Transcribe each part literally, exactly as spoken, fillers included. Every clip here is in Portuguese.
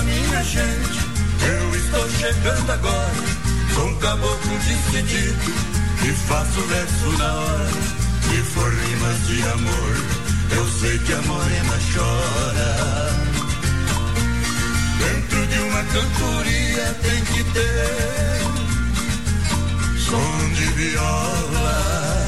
Escuta minha gente, eu estou chegando agora, sou um caboclo decidido e faço verso na hora. Se for rimas de amor, eu sei que a morena chora. Dentro de uma cantoria tem que ter som de viola.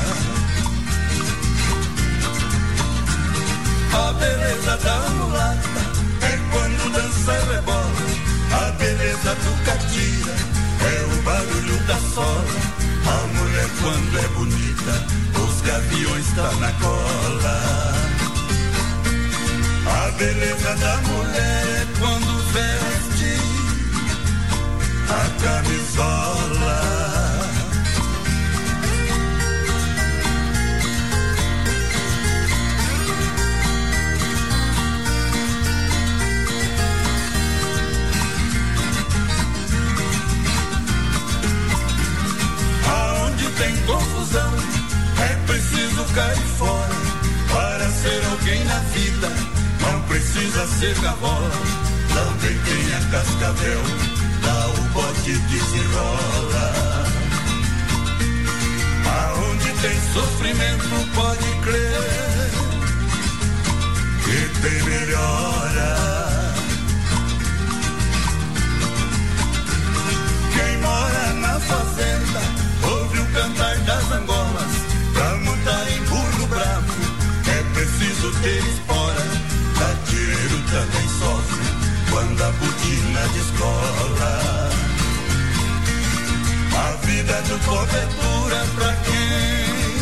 A beleza da mulata é quando dança e rebola. A beleza do catira é o barulho da sola. A mulher quando é bonita, os gaviões tá na cola. A beleza da mulher é quando veste a camisola. Tem confusão, é preciso cair fora. Para ser alguém na vida, não precisa ser gavola. Também tem a cascavel, dá o bote que se rola. Aonde tem sofrimento, pode crer que tem melhora. Quem mora na fazenda ouve o cantar das angolas. Pra montar em burro bravo é preciso ter espora. Catireiro também sofre quando a botina descola. A vida do povo é dura pra quem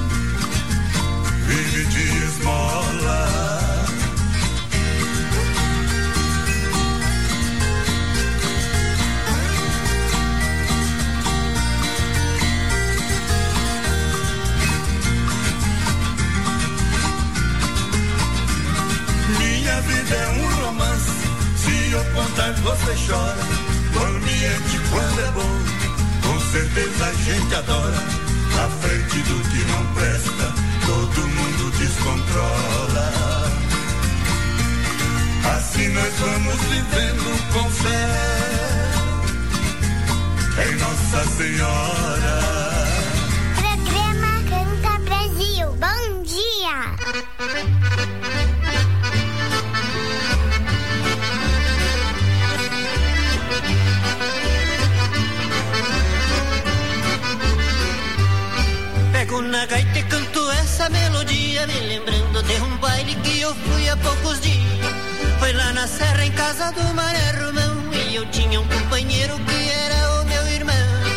vive de esmola. Minha vida é um romance, se eu contar você chora. O ambiente quando é bom, com certeza a gente adora. Na frente do que não presta, todo mundo descontrola. Assim nós vamos vivendo com fé em Nossa Senhora. Programa Canta Brasil, bom dia! Pego na gaita e canto essa melodia, me lembrando de um baile que eu fui há poucos dias. Foi lá na serra em casa do Mané Romão, e eu tinha um companheiro que era o meu irmão.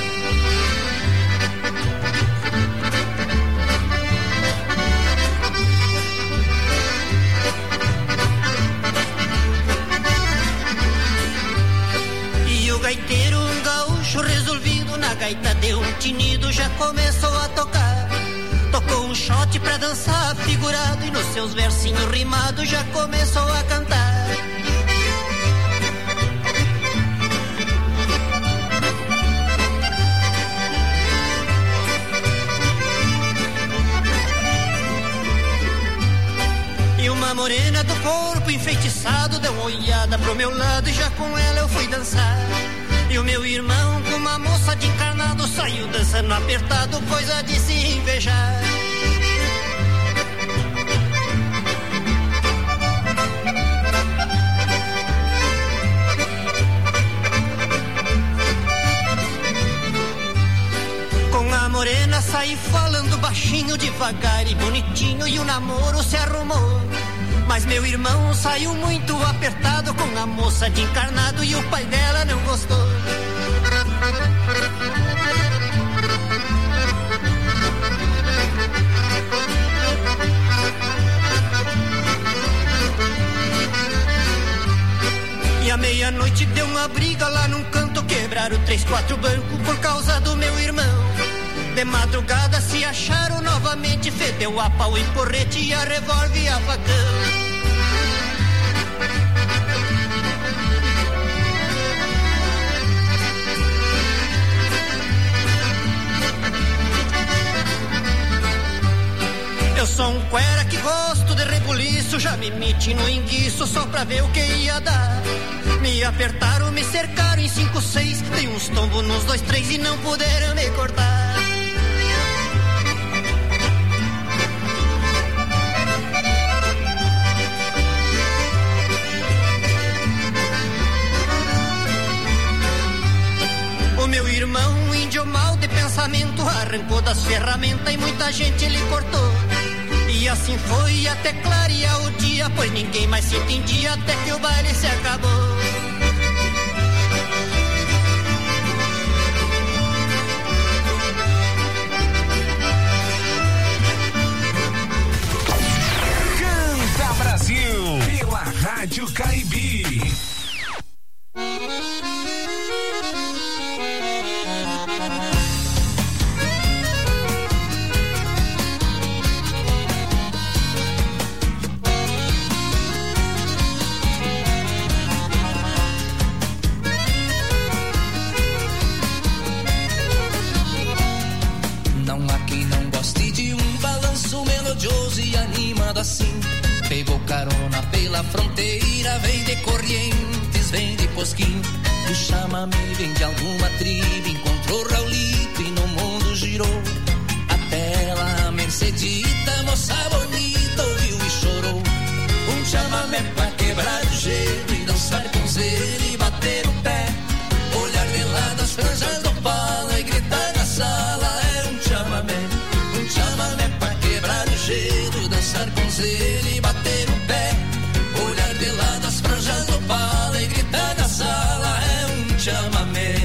E o gaiteiro, um gaúcho resolvido, na gaita deu um tinido, já começou a tocar. Tocou um shot pra dançar figurado, e nos seus versinhos rimados já começou a cantar. E uma morena do corpo enfeitiçado deu uma olhada pro meu lado, e já com ela eu fui dançar. E o meu irmão com uma moça de encarnado saiu dançando apertado, coisa de se invejar. Com a morena saí falando baixinho, devagar e bonitinho, e o namoro se arrumou. Mas meu irmão saiu muito apertado com a moça de encarnado, e o pai dela não gostou. E à meia-noite deu uma briga lá num canto, quebraram três, quatro bancos por causa do meu irmão. De madrugada se acharam novamente, fedeu a pau e porrete, e a revólver e a facão. Eu sou um cuera que gosto de rebuliço, já me meti no enguiço só pra ver o que ia dar. Me apertaram, me cercaram em cinco, seis. Dei uns tombos nos dois, três e não puderam me cortar. O meu irmão, índio mal de pensamento, arrancou das ferramentas e muita gente lhe cortou. E assim foi até clarear o dia, pois ninguém mais se entendia até que o baile se acabou. Canta Brasil, pela Rádio Caibi. E animado assim, pegou carona pela fronteira, vem de Corrientes, vem de Posquim. O chamamé vem de alguma tribo, encontrou Raulito e no mundo girou. Até lá a Mercedita, moça bonita, ouviu e chorou. Um chamamé pra quebrar o gelo e dançar com zelo e bater o pé. Olhar de lado as franjas do pala e gritar na sala. É um chamamé, um chamamé pra quebrar o gelo, dançar com zelo e bater o pé. Olhar de lado as franjas do pala e gritar na sala. É um chamamé.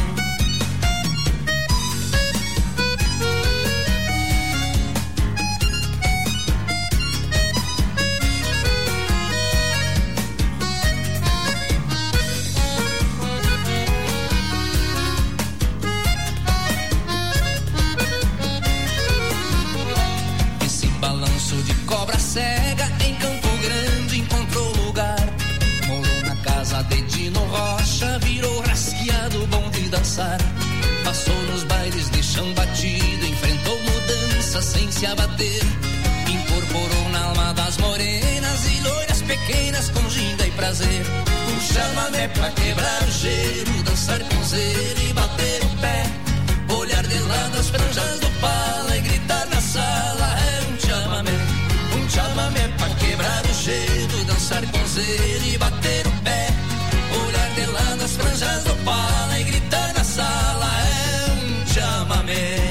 Cobra cega em Campo Grande encontrou lugar. Morou na casa de Dino Rocha, virou rasqueado, bom de dançar. Passou nos bailes de chão batido, enfrentou mudança sem se abater. Incorporou na alma das morenas e loiras pequenas com ginga e prazer. Um chamamé pra quebrar o gelo, dançar com zelo e bater o pé. Olhar de lado as franjas do pala e gritar na sala. É um chamamé, um chamamé pra quebrar o gelo, dançar com zelo e bater o pé. Olhar de lado as franjas do pala e gritar na sala. É um chamamé.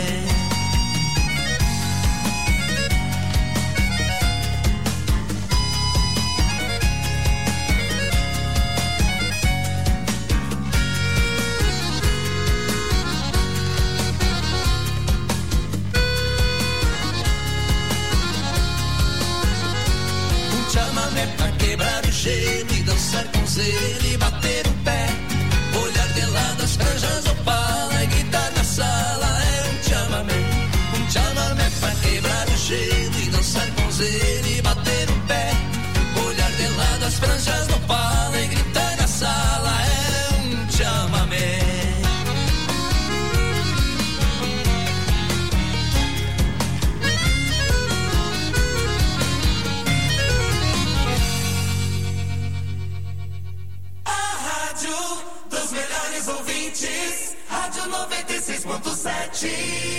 Chamamé pra quebrar o gelo e dançar com zelo e bater o pé. Olhar de lado as franjas do pala e gritar na sala. É um chamamé, um chamamé pra quebrar o gelo e dançar com zelo e bater o pé. Olhar de lado as franjas do pala e gritar na sala. É um chamamé. Dos melhores ouvintes, Rádio noventa e seis ponto sete.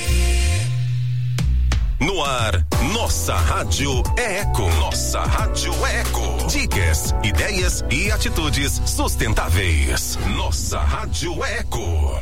No ar, nossa rádio é eco. Nossa rádio é eco. Dicas, ideias e atitudes sustentáveis. Nossa rádio é eco.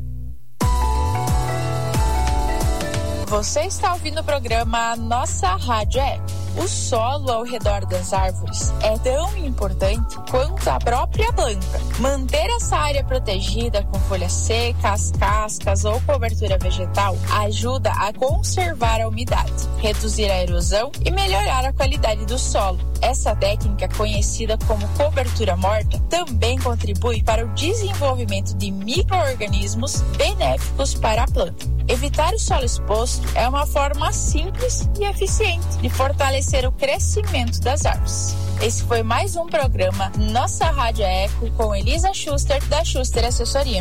Você está ouvindo o programa Nossa Rádio é Eco. O solo ao redor das árvores é tão importante quanto a própria planta. Manter essa área protegida com folhas secas, cascas ou cobertura vegetal ajuda a conservar a umidade, reduzir a erosão e melhorar a qualidade do solo. Essa técnica, conhecida como cobertura morta, também contribui para o desenvolvimento de micro-organismos benéficos para a planta. Evitar o solo exposto é uma forma simples e eficiente de fortalecer o crescimento das árvores. Esse foi mais um programa Nossa Rádio Eco com Elisa Schuster, da Schuster Assessoria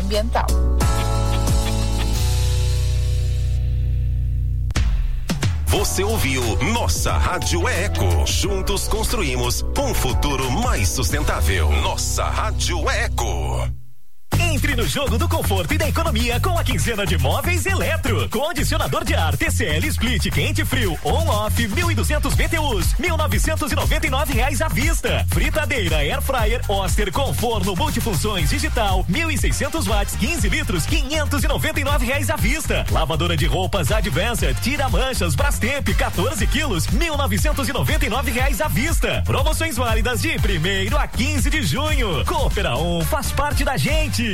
Você ouviu Nossa Rádio é Eco. Juntos construímos um futuro mais sustentável. Nossa Rádio é Eco. Entre no jogo do conforto e da economia com a quinzena de Móveis Eletro. Condicionador de ar T C L Split quente e frio on-off mil e duzentos B T Us, mil novecentos e noventa e nove reais à vista. Fritadeira Air Fryer Oster com forno multifunções digital mil e seiscentos watts, quinze litros, quinhentos e noventa e nove reais à vista. Lavadora de roupas Advanced Tira Manchas Brastemp quatorze quilos, mil novecentos e noventa e nove reais à vista. Promoções válidas de primeiro a quinze de junho. Coopera On faz parte da gente.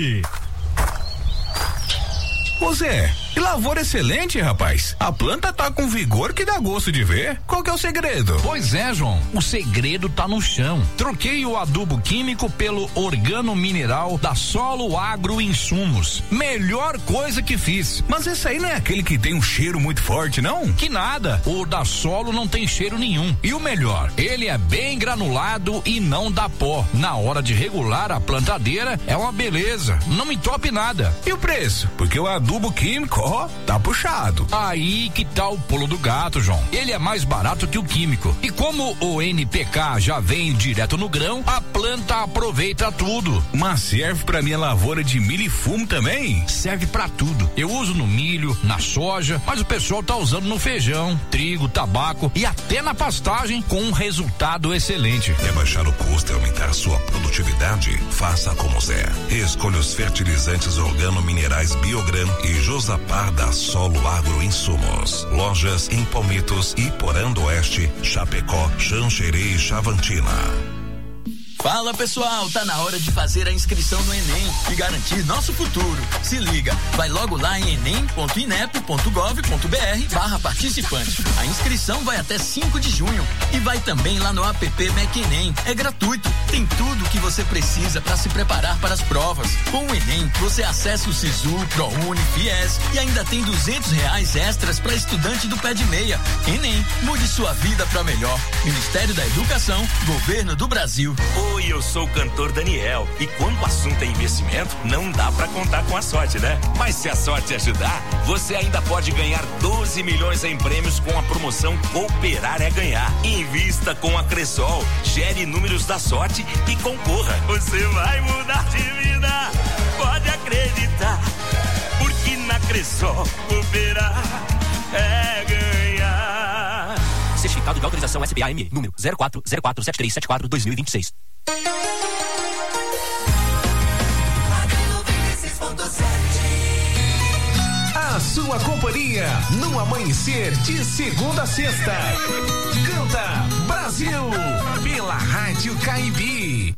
Ô Zé, que lavoura excelente, rapaz. A planta tá com vigor que dá gosto de ver. Qual que é o segredo? Pois é, João, o segredo tá no chão. Troquei o adubo químico pelo organo mineral da Solo Agro Insumos. Melhor coisa que fiz. Mas esse aí não é aquele que tem um cheiro muito forte, não? Que nada, o da Solo não tem cheiro nenhum. E o melhor, ele é bem granulado e não dá pó. Na hora de regular a plantadeira, é uma beleza. Não me entope nada. E o preço? Porque o adubo Adubo químico, ó, tá puxado. Aí que tá o pulo do gato, João. Ele é mais barato que o químico. E como o N P K já vem direto no grão, a planta aproveita tudo. Mas serve pra minha lavoura de milho e fumo também? Serve pra tudo. Eu uso no milho, na soja, mas o pessoal tá usando no feijão, trigo, tabaco e até na pastagem com um resultado excelente. Quer baixar o custo e aumentar sua produtividade? Faça como Zé. Escolha os fertilizantes organominerais Biogran e Josapar da Solo Agro Insumos. Lojas em Palmitos e Porã do Oeste, Chapecó, Xanxerê e Chavantina. Fala pessoal, tá na hora de fazer a inscrição no Enem e garantir nosso futuro. Se liga, vai logo lá em enem ponto inep ponto gov ponto br barra participante. A inscrição vai até cinco de junho e vai também lá no app MecEnem. É gratuito, tem tudo o que você precisa para se preparar para as provas. Com o Enem, você acessa o Sisu, ProUni, Fies e ainda tem duzentos reais extras para estudante do pé de meia. Enem, mude sua vida para melhor. Ministério da Educação, Governo do Brasil. Oi, eu sou o cantor Daniel e quando o assunto é investimento, não dá pra contar com a sorte, né? Mas se a sorte ajudar, você ainda pode ganhar doze milhões em prêmios com a promoção Cooperar é Ganhar. Invista com a Cressol, gere números da sorte e concorra. Você vai mudar de vida, pode acreditar, porque na Cressol cooperar é ganhar. Certificado de autorização S B A M, número zero quatro zero quatro sete três sete quatro dois mil e vinte e seis. A sua companhia no amanhecer de segunda a sexta. Canta Brasil pela Rádio Caibi.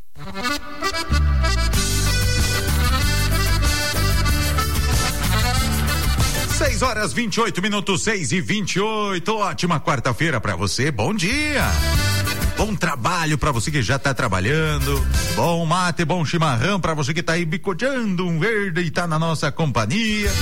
seis horas vinte e oito minutos, seis e vinte e oito. Ótima quarta-feira pra você. Bom dia. Bom trabalho pra você que já tá trabalhando. Bom mate, bom chimarrão pra você que tá aí bicoteando um verde e tá na nossa companhia.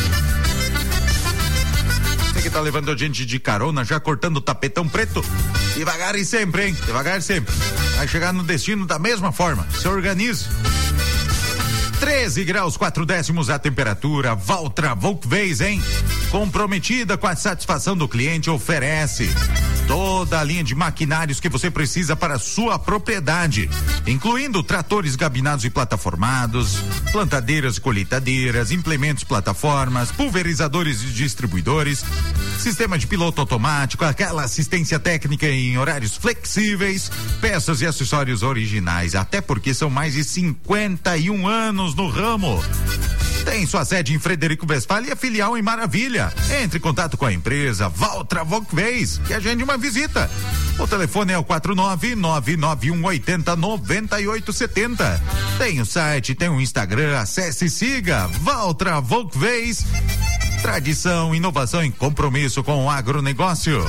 Você que tá levando a gente de carona, já cortando o tapetão preto. Devagar e sempre, hein? Devagar e sempre. Vai chegar no destino da mesma forma. Se organize. treze graus, quatro décimos a temperatura. Valtra Volkswagen, hein? Comprometida com a satisfação do cliente, oferece toda a linha de maquinários que você precisa para a sua propriedade, incluindo tratores gabinados e plataformados, plantadeiras e colheitadeiras, implementos, plataformas, pulverizadores e distribuidores, sistema de piloto automático, aquela assistência técnica em horários flexíveis, peças e acessórios originais, até porque são mais de cinquenta e um anos no ramo. Tem sua sede em Frederico Westphal e a filial em Maravilha. Entre em contato com a empresa Valtra Volkswagen e agende uma visita. O telefone é o quatro nove nove nove um oito zero nove oito sete zero. Tem o site, tem o Instagram, acesse e siga Valtra Volkswagen. Tradição, inovação e compromisso com o agronegócio.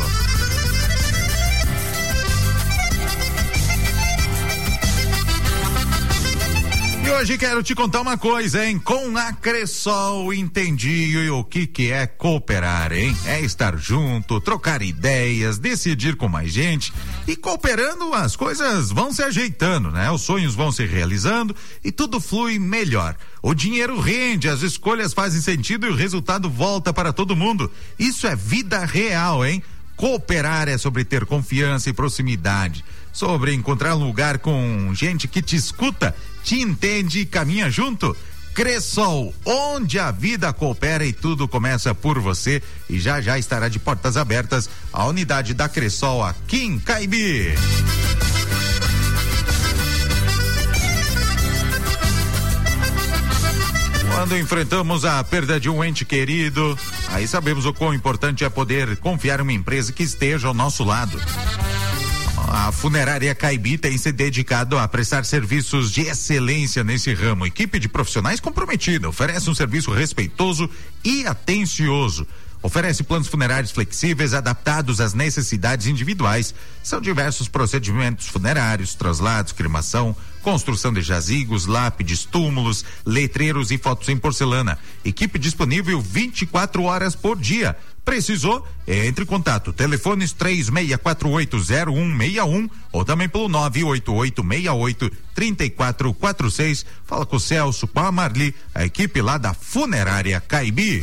E hoje quero te contar uma coisa, hein? Com a Cressol entendi o que que é cooperar, hein? É estar junto, trocar ideias, decidir com mais gente e cooperando as coisas vão se ajeitando, né? Os sonhos vão se realizando e tudo flui melhor. O dinheiro rende, as escolhas fazem sentido e o resultado volta para todo mundo. Isso é vida real, hein? Cooperar é sobre ter confiança e proximidade, sobre encontrar um lugar com gente que te escuta, te entende e caminha junto. Cressol, onde a vida coopera e tudo começa por você, e já já estará de portas abertas a unidade da Cressol aqui em Caibi. Quando enfrentamos a perda de um ente querido, aí sabemos o quão importante é poder confiar em uma empresa que esteja ao nosso lado. A Funerária Caibi tem se dedicado a prestar serviços de excelência nesse ramo. Equipe de profissionais comprometida, oferece um serviço respeitoso e atencioso. Oferece planos funerários flexíveis adaptados às necessidades individuais. São diversos procedimentos funerários, traslados, cremação, construção de jazigos, lápides, túmulos, letreiros e fotos em porcelana. Equipe disponível vinte e quatro horas por dia. Precisou? Entre em contato. Telefones três seis quatro oito zero um seis um ou também pelo nove oito oito seis oito três quatro quatro seis. Fala com o Celso, com a Marli, a equipe lá da Funerária Caibi.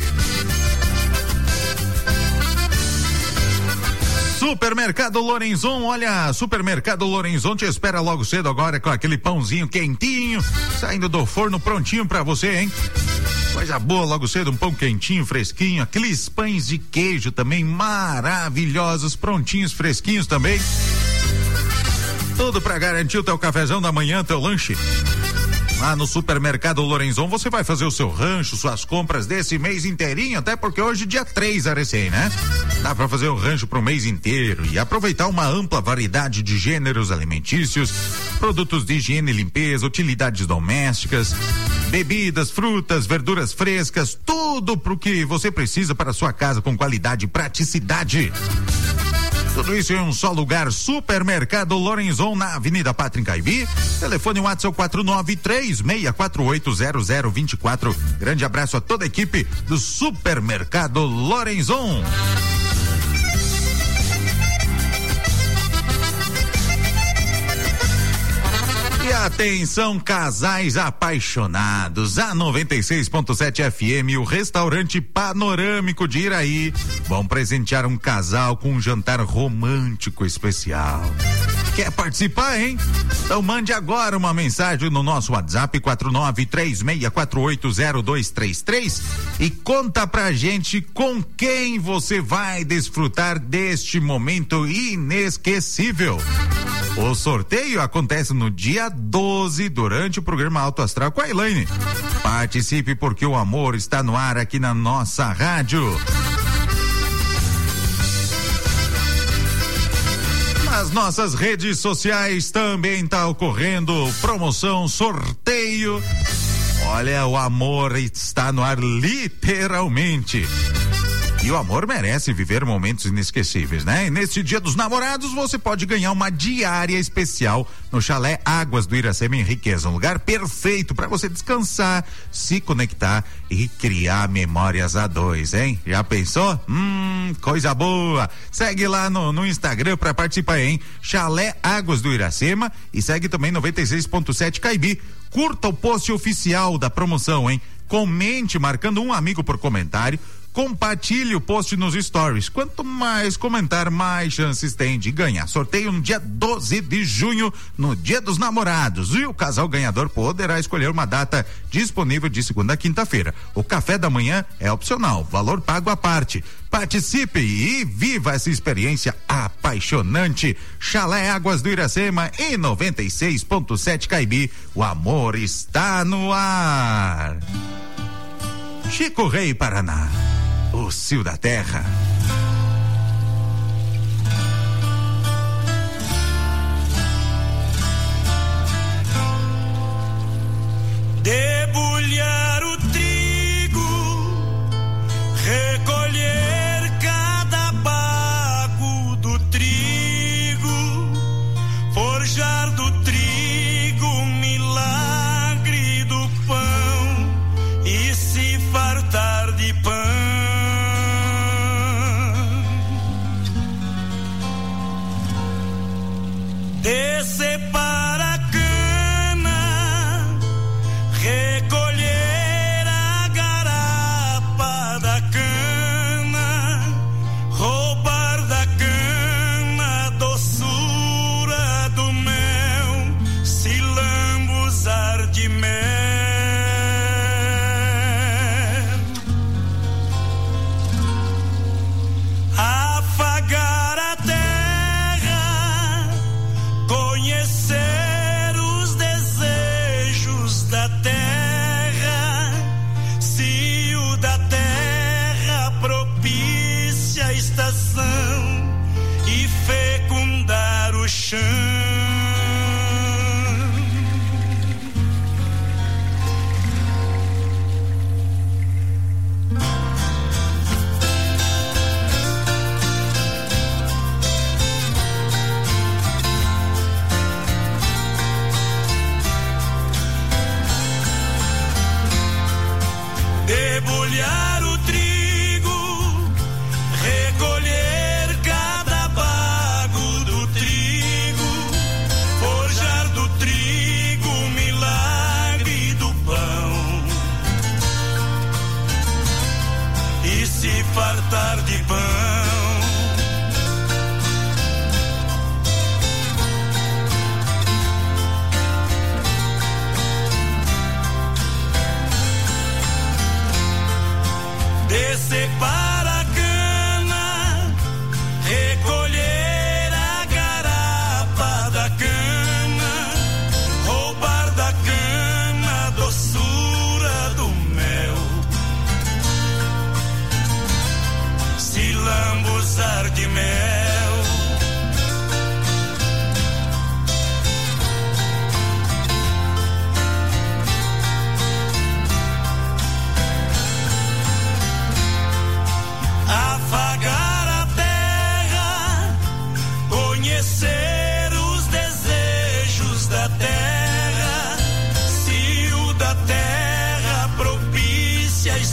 Supermercado Lorenzon, olha, Supermercado Lorenzon te espera logo cedo agora com aquele pãozinho quentinho, saindo do forno prontinho pra você, hein? Coisa boa logo cedo, um pão quentinho, fresquinho, aqueles pães de queijo também maravilhosos, prontinhos, fresquinhos também. Tudo pra garantir o teu cafezão da manhã, teu lanche. Lá no Supermercado Lorenzon você vai fazer o seu rancho, suas compras desse mês inteirinho, até porque hoje dia três a recém, né? Dá pra fazer o rancho pro mês inteiro e aproveitar uma ampla variedade de gêneros alimentícios, produtos de higiene e limpeza, utilidades domésticas, bebidas, frutas, verduras frescas, tudo pro que você precisa para a sua casa com qualidade e praticidade. Tudo isso em um só lugar, Supermercado Lorenzon, na Avenida Pátria em Caibi. Telefone WhatsApp quatro nove três seis quatro oito zero zero dois quatro. Grande abraço a toda a equipe do Supermercado Lorenzon. E atenção, casais apaixonados, a noventa e seis ponto sete F M e o restaurante Panorâmico de Iraí vão presentear um casal com um jantar romântico especial. Quer participar, hein? Então mande agora uma mensagem no nosso WhatsApp quatro nove três seis quatro oito zero dois três três e conta pra gente com quem você vai desfrutar deste momento inesquecível. O sorteio acontece no dia doze, durante o programa Alto Astral com a Elaine. Participe porque o amor está no ar aqui na nossa rádio. Nas nossas redes sociais também está ocorrendo promoção, sorteio. Olha, o amor está no ar literalmente. E o amor merece viver momentos inesquecíveis, né? E neste Dia dos Namorados você pode ganhar uma diária especial no Chalé Águas do Iracema em Riqueza, um lugar perfeito para você descansar, se conectar e criar memórias a dois, hein? Já pensou? Hum, coisa boa. Segue lá no, no Instagram para participar, hein? Chalé Águas do Iracema e segue também noventa e seis ponto sete Caibi. Curta o post oficial da promoção, hein? Comente marcando um amigo por comentário. Compartilhe o post nos stories. Quanto mais comentar, mais chances tem de ganhar. Sorteio no dia doze de junho, no Dia dos Namorados. E o casal ganhador poderá escolher uma data disponível de segunda a quinta-feira. O café da manhã é opcional, valor pago à parte. Participe e viva essa experiência apaixonante. Chalé Águas do Iracema e noventa e seis ponto sete Caibi. O amor está no ar. Chico Rei Paraná, o cio da terra. Debulhar o trigo, recolher cada bago do trigo, forjar do trigo o milagre do pão e se fartar de pão.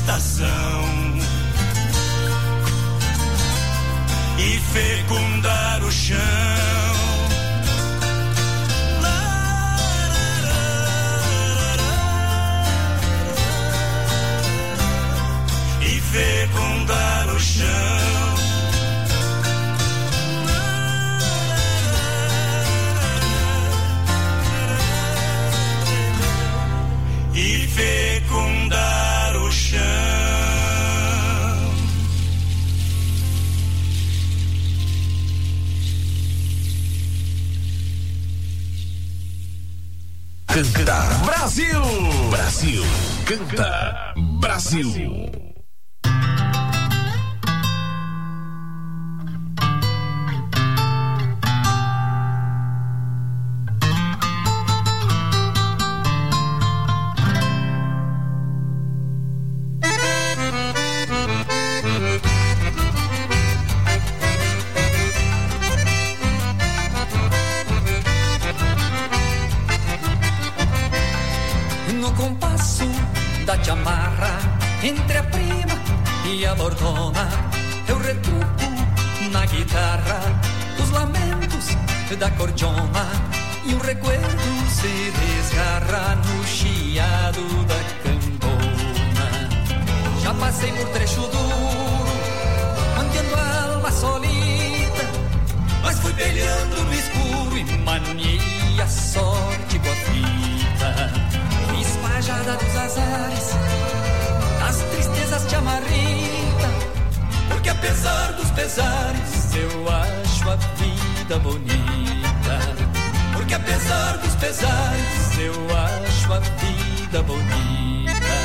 estação e fecundar o chão. E fecundar o chão. E fecundar o chão. Canta Brasil! Brasil! Canta Brasil! Entre a prima e a bordona, eu retruco na guitarra os lamentos da cordiona, e um recuerdo se desgarra no chiado da cambona. Já passei por trecho duro, mantendo a alma solita, mas fui peleando no escuro e maniei a sorte com a fita. Fiz pajada dos azares, as tristezas te amarrita, porque apesar dos pesares eu acho a vida bonita. Porque apesar dos pesares eu acho a vida bonita.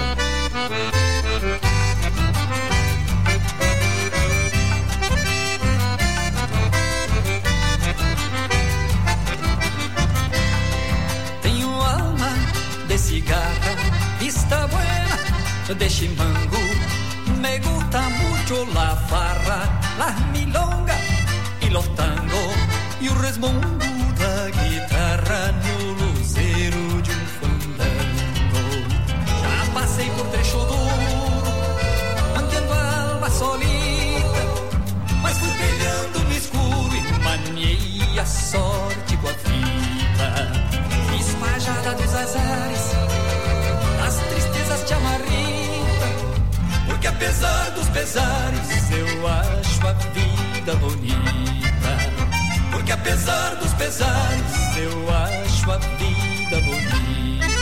Tenho alma de cigarra, está buena de chimango, me gusta mucho la farra, la milonga y los tangos, y o resmungo da guitarra no luzeiro de um fandango. Já passei por trecho duro, mantendo a alma solita, mas fui peleando no escuro e maniei a sorte com a fita. Fiz pajada dos azares, as tristezas te amarrita, porque apesar dos pesares eu acho a vida bonita. Porque apesar dos pesares eu acho a vida bonita.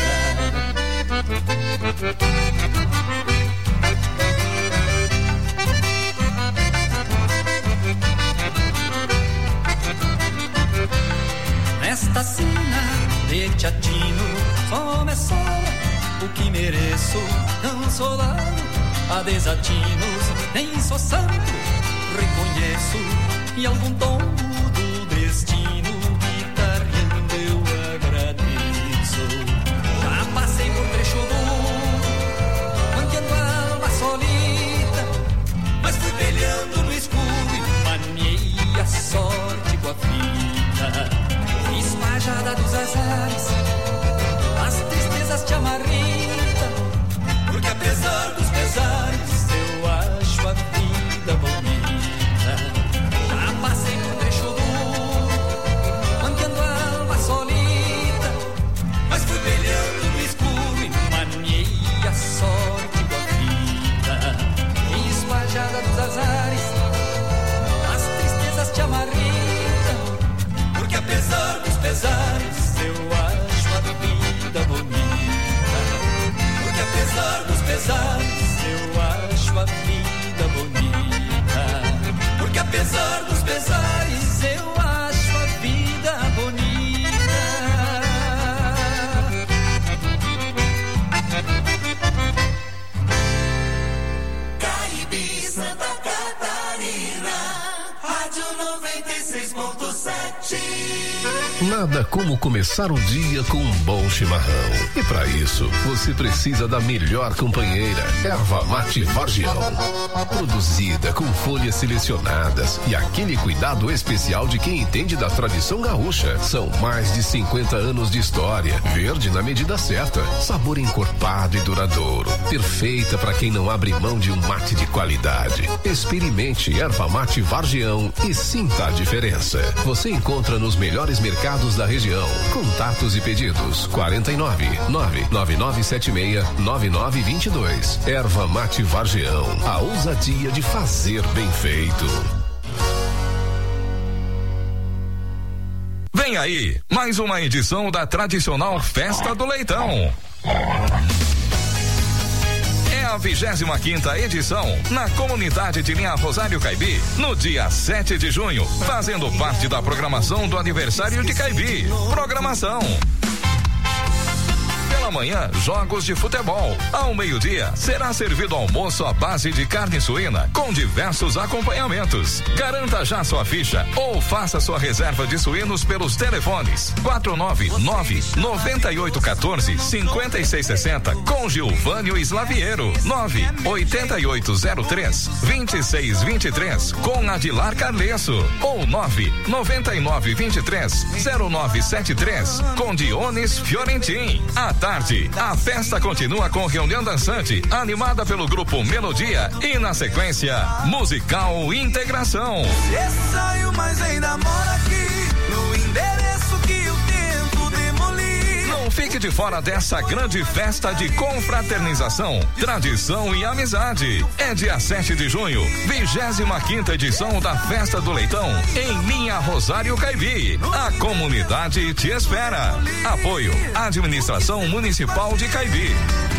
Nesta sina de chatino só me sobra o que mereço. Não sou dado a desatinos, nem sou santo, reconheço. E algum tombo do destino, guitarreando eu agradeço. Já passei por trecho duro, mantendo a alma solita, mas fui peleando no escuro e maniei a sorte com a fita. Fiz pajada dos azares, as tristezas te amarrita, porque apesar dos pesares eu acho a vida bonita. Já passei por trecho duro, Nada como começar o dia com um bom chimarrão. E para isso, você precisa da melhor companheira, Erva Mate Vargião. Produzida com folhas selecionadas e aquele cuidado especial de quem entende da tradição gaúcha. São mais de cinquenta anos de história. Verde na medida certa. Sabor encorpado e duradouro. Perfeita para quem não abre mão de um mate de qualidade. Experimente Erva Mate Vargião e sinta a diferença. Você encontra nos melhores mercados da região. Contatos e pedidos quarenta e nove, nove nove nove sete seis, nove nove dois dois. Erva Mate Vargião, a ousadia de fazer bem feito. Vem aí, mais uma edição da tradicional Festa do Leitão. É a vigésima quinta edição na comunidade de Linha Rosário Caibi, no dia sete de junho, fazendo parte da programação do aniversário de Caibi. Programação. Pela manhã, jogos de futebol. Ao meio-dia, será servido almoço à base de carne suína, com diversos acompanhamentos. Garanta já sua ficha ou faça sua reserva de suínos pelos telefones quatro nove nove, nove oito um quatro, cinco seis seis zero com Gilvânio Slaviero, nove oito oito zero três, dois seis dois três com Adilar Carlesso ou nove nove nove dois três, zero nove sete três com Dionis Fiorentin. À tarde, a festa continua com reunião dançante, animada pelo grupo Melodia e, na sequência, musical Integração. Esse saiu, mas ainda mora aqui, no endereço que eu tento demolir. Não fique de fora dessa grande festa de confraternização, tradição e amizade. É dia sete de junho, vigésima quinta edição da Festa do Leitão, em Linha Rosário Caibi. A comunidade te espera. Apoio, Administração Municipal de Caibi.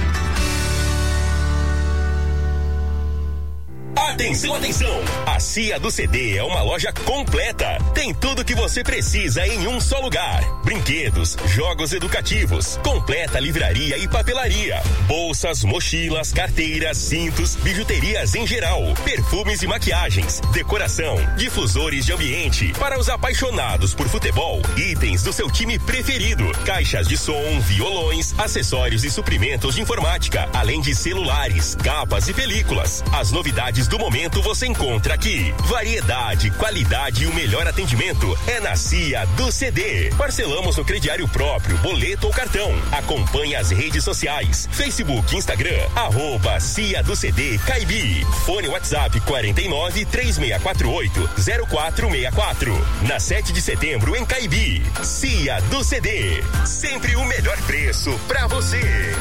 Atenção, atenção! A Cia do C D é uma loja completa. Tem tudo que você precisa em um só lugar. Brinquedos, jogos educativos, completa livraria e papelaria, bolsas, mochilas, carteiras, cintos, bijuterias em geral, perfumes e maquiagens, decoração, difusores de ambiente para os apaixonados por futebol, itens do seu time preferido, caixas de som, violões, acessórios e suprimentos de informática, além de celulares, capas e películas. As novidades do momento você encontra aqui. Variedade, qualidade e o melhor atendimento é na Cia do C D. Parcelamos no crediário próprio, boleto ou cartão. Acompanhe as redes sociais, Facebook, Instagram, arroba Cia do C D Caibi. Fone WhatsApp quarenta e nove, três seis quatro oito, zero quatro seis quatro. Na sete de setembro em Caibi. Cia do C D. Sempre o melhor preço pra você.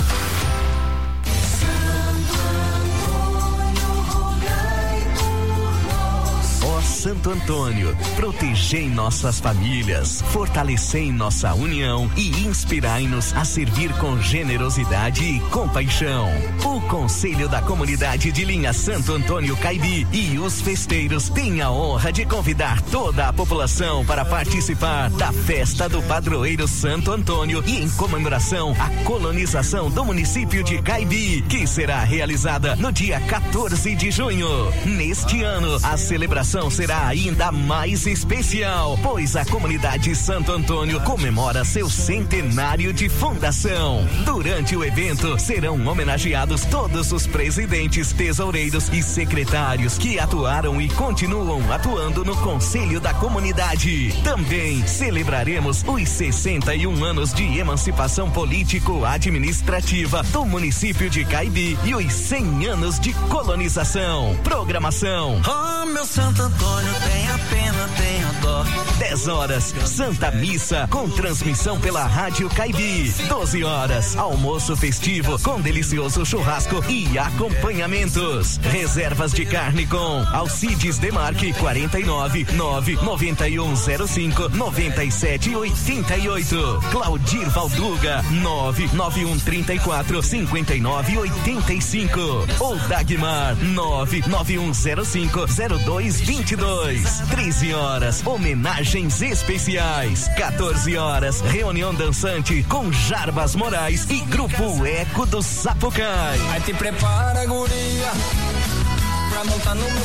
Santo Antônio, protegei nossas famílias, fortalecei nossa união e inspirai-nos a servir com generosidade e compaixão. O Conselho da Comunidade de Linha Santo Antônio Caibi e os festeiros têm a honra de convidar toda a população para participar da Festa do Padroeiro Santo Antônio e em comemoração à colonização do município de Caibi, que será realizada no dia quatorze de junho. Neste ano, a celebração será ainda mais especial, pois a comunidade Santo Antônio comemora seu centenário de fundação. Durante o evento serão homenageados todos os presidentes, tesoureiros e secretários que atuaram e continuam atuando no Conselho da Comunidade. Também celebraremos os sessenta e um anos de emancipação político-administrativa do município de Caibi e os cem anos de colonização. Programação. Oh, meu Santo Antônio, tenha pena, tenha dó. dez horas, Santa Missa com transmissão pela Rádio Caibi. doze horas, almoço festivo com delicioso churrasco e acompanhamentos. Reservas de carne com Alcides Demarque quarenta e nove, nove nove um zero cinco, nove sete oito oito. Claudir Valduga nove nove um três quatro, cinco nove oito cinco. Ou Dagmar nove nove um zero cinco, zero dois dois dois. treze horas, homenagens especiais. quatorze horas, reunião dançante com Jarbas Moraes e Grupo Eco do Sapucai. Aí te prepara, guria, pra montar no meu cuio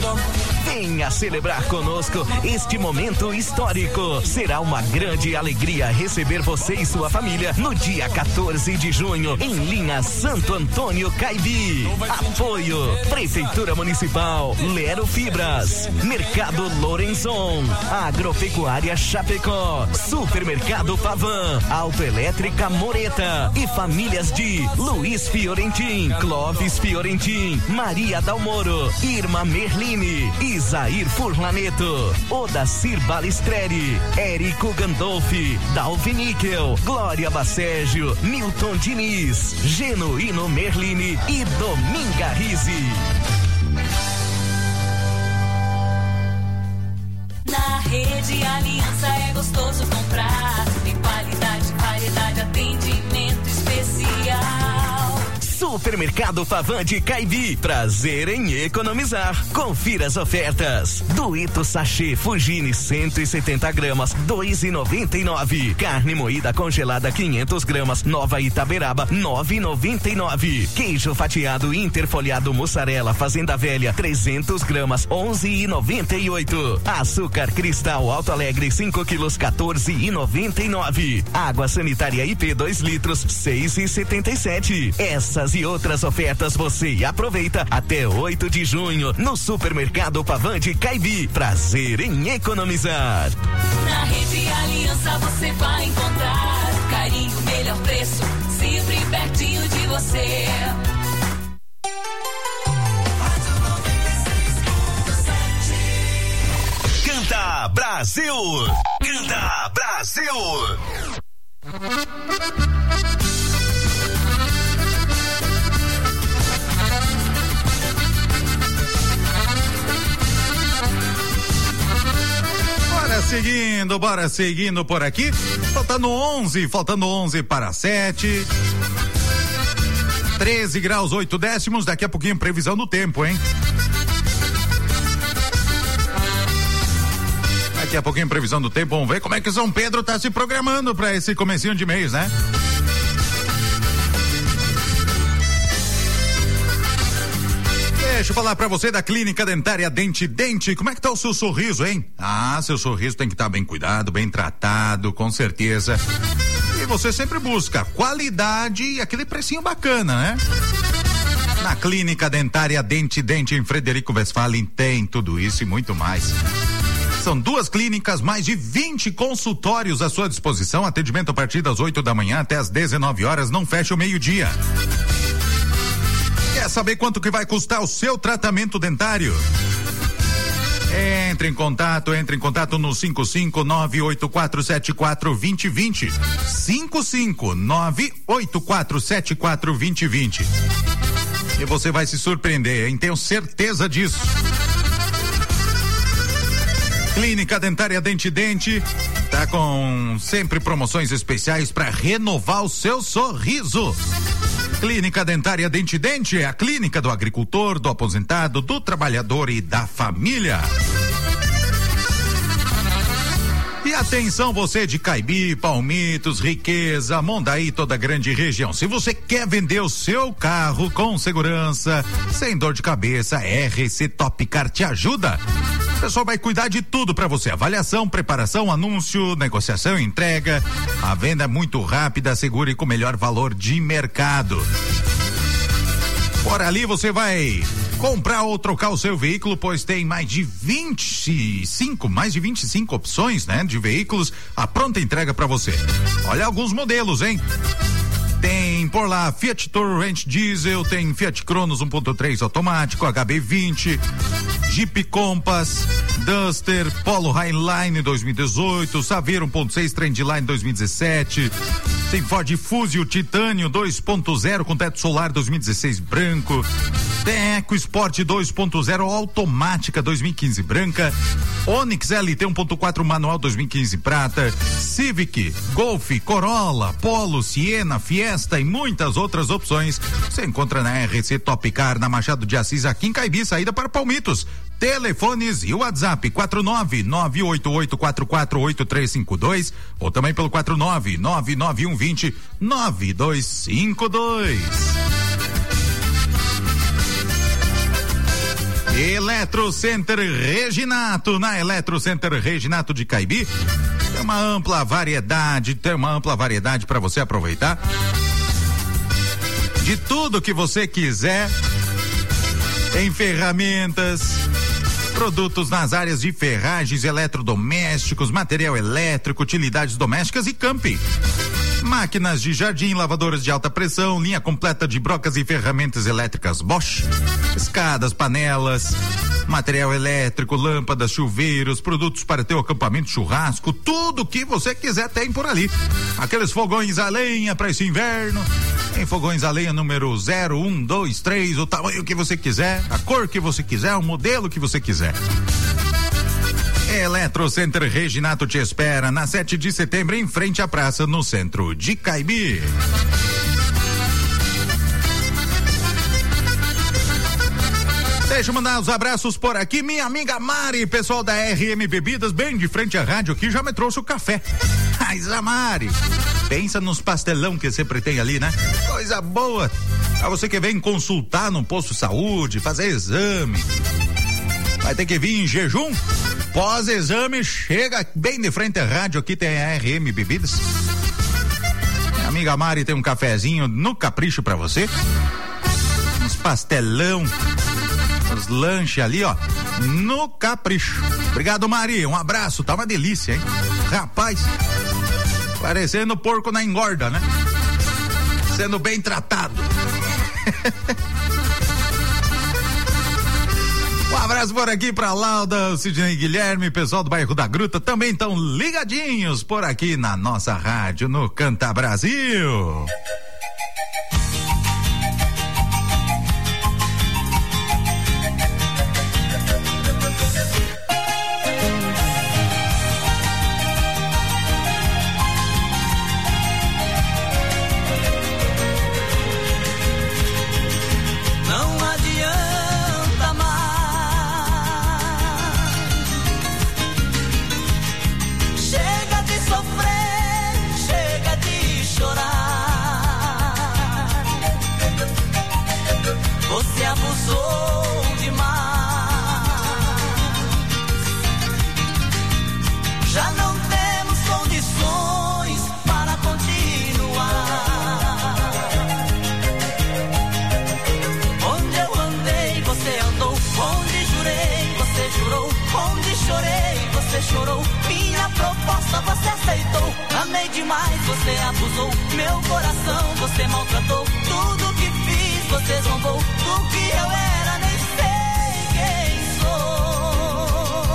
Venha celebrar conosco este momento histórico. Será uma grande alegria receber você e sua família no dia quatorze de junho em linha Santo Antônio Caibi. Apoio Prefeitura Municipal, Lero Fibras, Mercado Lorenzon, Agropecuária Chapecó, Supermercado Pavan, Autoelétrica Moreta e famílias de Luiz Fiorentin, Clóvis Fiorentin, Maria Dalmoro, Irma Merline, Isair Furlaneto, Odacir Balistreri, Érico Gandolfi, Dalvin Níquel, Glória Bacégio, Milton Diniz, Genuíno Merline e Dominga Rizzi. Na Rede Aliança é gostoso comprar. Tem qualidade, variedade, atendimento especial. Supermercado Pavan de Caibi, prazer em economizar. Confira as ofertas. Duito sachê Fugine cento e setenta gramas, dois e noventa e nove. Carne moída congelada quinhentas gramas, Nova Itaberaba, nove e noventa e nove. Queijo fatiado interfolhado mussarela Fazenda Velha, trezentas gramas, onze e noventa e oito. Açúcar Cristal Alto Alegre cinco quilos, quatorze e noventa e nove. Água sanitária I P dois litros, seis e setenta e sete. Essas e outras ofertas você aproveita até oito de junho no Supermercado Pavan de Caibi. Prazer em economizar. Na Rede Aliança você vai encontrar carinho, melhor preço, sempre pertinho de você. Canta Brasil! Canta Brasil! Bora seguindo, bora seguindo por aqui. Faltando onze, faltando onze para sete. treze graus, oito décimos. Daqui a pouquinho, previsão do tempo, hein? Daqui a pouquinho, previsão do tempo. Vamos ver como é que São Pedro tá se programando para esse comecinho de mês, né? Deixa eu falar pra você da Clínica Dentária Dente Dente. Como é que tá o seu sorriso, hein? Ah, seu sorriso tem que estar tá bem cuidado, bem tratado, com certeza. E você sempre busca qualidade e aquele precinho bacana, né? Na Clínica Dentária Dente Dente em Frederico Westphalen tem tudo isso e muito mais. São duas clínicas, mais de vinte consultórios à sua disposição. Atendimento a partir das oito da manhã até as dezenove horas, não fecha o meio-dia. Quer saber quanto que vai custar o seu tratamento dentário? Entre em contato, entre em contato no cinco cinco nove oito quatro sete quatro dois zero dois zero. cinco cinco nove oito quatro sete quatro dois zero dois zero. E você vai se surpreender, hein? Tenho certeza disso. Clínica Dentária Dente Dente tá com sempre promoções especiais para renovar o seu sorriso. Clínica Dentária Dente Dente é a clínica do agricultor, do aposentado, do trabalhador e da família. E atenção você de Caibi, Palmitos, Riqueza, Mondaí, toda a grande região. Se você quer vender o seu carro com segurança, sem dor de cabeça, R C Topcar te ajuda. O pessoal vai cuidar de tudo para você. Avaliação, preparação, anúncio, negociação, entrega. A venda é muito rápida, segura e com o melhor valor de mercado. Por ali você vai comprar ou trocar o seu veículo, pois tem mais de vinte e cinco, mais de vinte e cinco opções, né? De veículos à pronta entrega para você. Olha alguns modelos, hein? Tem por lá Fiat Toro Ranch Diesel, tem Fiat Cronos um ponto três automático, H B vinte, Jeep Compass, Duster, Polo Highline dois mil e dezoito, Saveiro um ponto seis Trendline dois mil e dezessete, tem Ford Fusion Titânio dois ponto zero com teto solar dois mil e dezesseis branco, tem EcoSport dois ponto zero automática dois mil e quinze branca, Onix L T um ponto quatro manual dois mil e quinze prata, Civic, Golf, Corolla, Polo, Siena, Fiesta e muitas outras opções. Você encontra na R C Topcar, na Machado de Assis, aqui em Caibi, saída para Palmitos. Telefones e o WhatsApp quatro nove nove oito oito quatro quatro oito três cinco dois ou também pelo quatro nove nove nove um dois zero nove dois cinco dois. Eletro Center Reginato, na Eletro Center Reginato de Caibi, tem uma ampla variedade, tem uma ampla variedade para você aproveitar de tudo que você quiser em ferramentas, produtos nas áreas de ferragens, eletrodomésticos, material elétrico, utilidades domésticas e camping. Máquinas de jardim, lavadoras de alta pressão, linha completa de brocas e ferramentas elétricas Bosch, escadas, panelas, material elétrico, lâmpadas, chuveiros, produtos para teu acampamento, churrasco, tudo que você quiser tem por ali. Aqueles fogões a lenha para esse inverno, tem fogões a lenha número zero, um, dois, três, o tamanho que você quiser, a cor que você quiser, o modelo que você quiser. Eletro Center Reginato te espera na sete de setembro, em frente à praça, no centro de Caibi. Deixa eu mandar os abraços por aqui, minha amiga Mari, pessoal da R M Bebidas, bem de frente à rádio aqui, já me trouxe o café. Mas a Mari, pensa nos pastelão que sempre tem ali, né? Coisa boa. A você que vem consultar no posto de saúde, fazer exame, vai ter que vir em jejum? Pós-exame, chega bem de frente à rádio, aqui tem a R M Bebidas. Minha amiga Mari tem um cafezinho no capricho pra você. Uns pastelão, uns lanches ali, ó, no capricho. Obrigado, Mari, um abraço, tá uma delícia, hein? Rapaz, parecendo porco na engorda, né? Sendo bem tratado. Um abraço por aqui pra Lauda, o Sidney Guilherme, pessoal do bairro da Gruta também estão ligadinhos por aqui na nossa rádio, no Canta Brasil. Chorou, minha proposta você aceitou. Amei demais, você abusou. Meu coração você maltratou. Tudo que fiz você zombou. Do que eu era nem sei quem sou.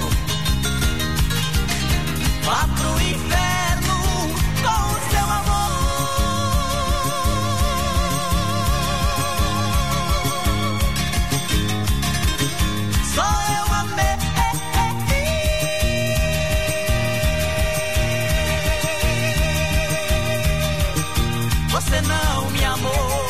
Vá pro inferno com o seu amor. Só eu amei. Você não me amou.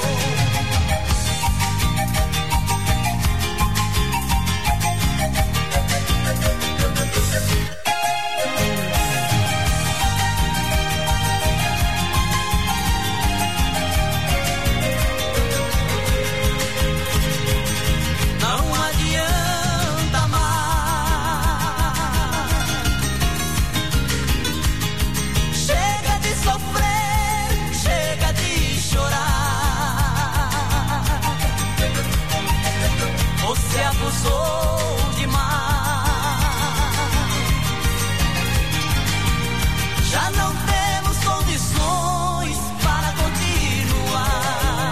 Não adianta mais. Chega de sofrer, chega de chorar. Você abusou demais. Já não temos condições para continuar.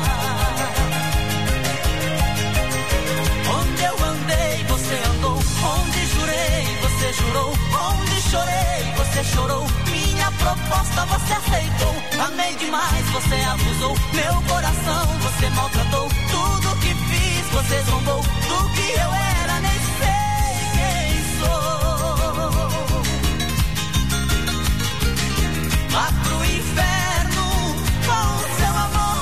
Onde eu andei, você andou. Onde jurei, você jurou. Onde chorei, você chorou. Minha proposta você aceitou. Amei demais, você abusou. Meu coração você maltratou. Tudo que fiz você zombou. Do que eu era nem sei quem sou. Vá pro inferno com o seu amor.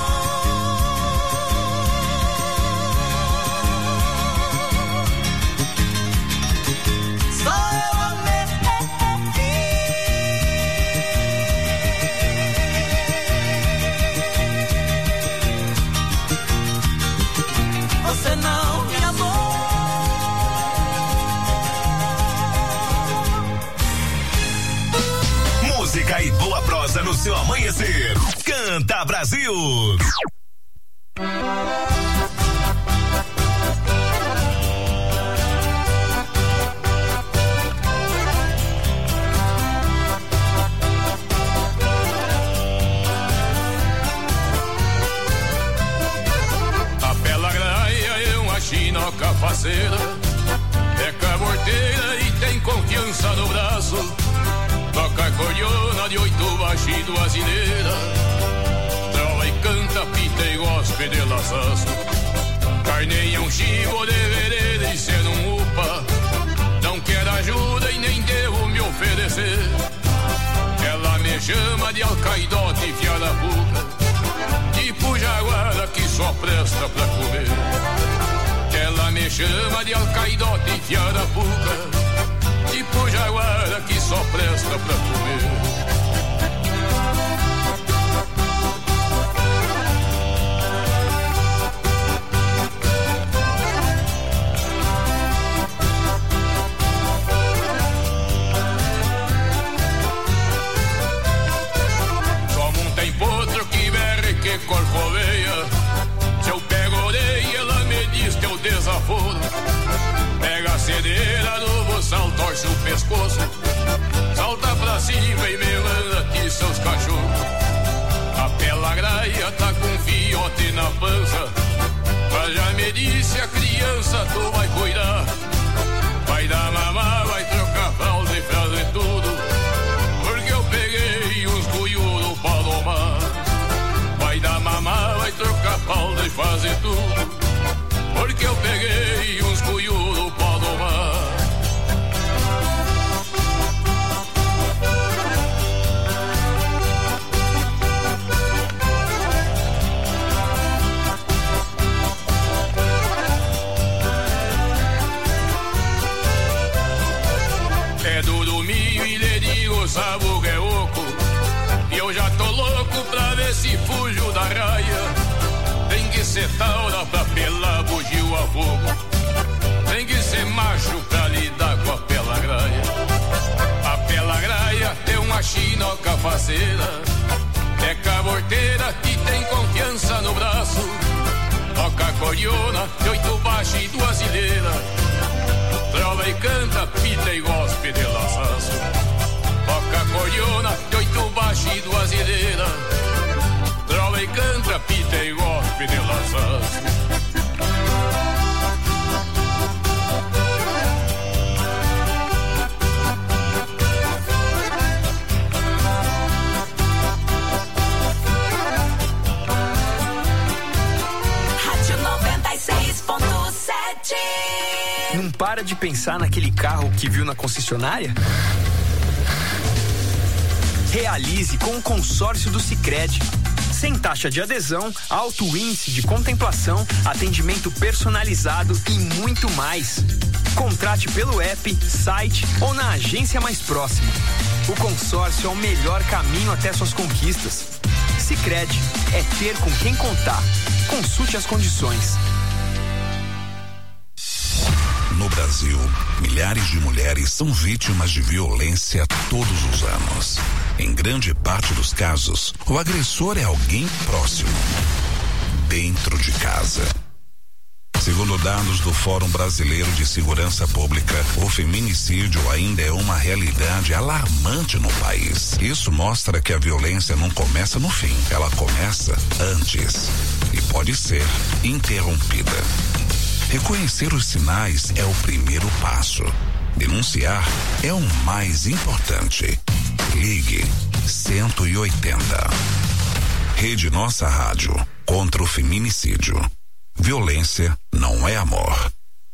Só eu amei. Você não me amou. Ativa Brasil. A Bela Graia é uma chinoca faceira, é caborteira e tem confiança no braço. Toca cordiona de oito baixo e duas ilheiras, trova e canta, pita e gospe de laçaço. Carneia um chivo de vereda e cê não upa, não quer ajuda e nem devo me oferecer. Ela me chama de alcaidote e fiada puca, tipo jaguara que só presta pra comer. Ela me chama de alcaidote e fiada puca, tipo jaguara que só presta pra comer. Como um tem potro que berre que corcoveia, se eu pego orelha ela me diz que eu desaforo. Pega a cedeira no buçal, torce o pescoço, salta pra cima e me manda atiça os cachorros. A Bela Graia tá com fiote na pança, mas já me disse a criança tu vai cuidar. Vai dar mamar, vai trocar fralda e fazer tudo, porque eu peguei uns cuiudos pra domar. Vai dar mamar, vai trocar fralda e fazer tudo, porque eu peguei uns cuiudos pra domar. É do domingo e lhe digo, sabe o que é oco, e eu já tô louco pra ver se fujo da raia. Tem que ser taura pra pelar bugio a fogo, tem que ser macho pra lidar com a Bela Graia. A Bela Graia tem uma chinoca faceira, é caborteira e tem confiança no braço. Toca cordiona de oito baixo e duas ilheiras, trova e canta, pita e gospe de laçaço. Toca cordiona de oito baixo e duas ilheiras, trova e canta, pita e gospe de laçaço. Não para de pensar naquele carro que viu na concessionária? Realize com o consórcio do Sicredi. Sem taxa de adesão, alto índice de contemplação, atendimento personalizado e muito mais. Contrate pelo app, site ou na agência mais próxima. O consórcio é o melhor caminho até suas conquistas. Sicredi é ter com quem contar. Consulte as condições. No Brasil, milhares de mulheres são vítimas de violência todos os anos. Em grande parte dos casos, o agressor é alguém próximo, dentro de casa. Segundo dados do Fórum Brasileiro de Segurança Pública, o feminicídio ainda é uma realidade alarmante no país. Isso mostra que a violência não começa no fim, ela começa antes e pode ser interrompida. Reconhecer os sinais é o primeiro passo. Denunciar é o mais importante. Ligue cento e oitenta. Rede Nossa Rádio contra o feminicídio. Violência não é amor.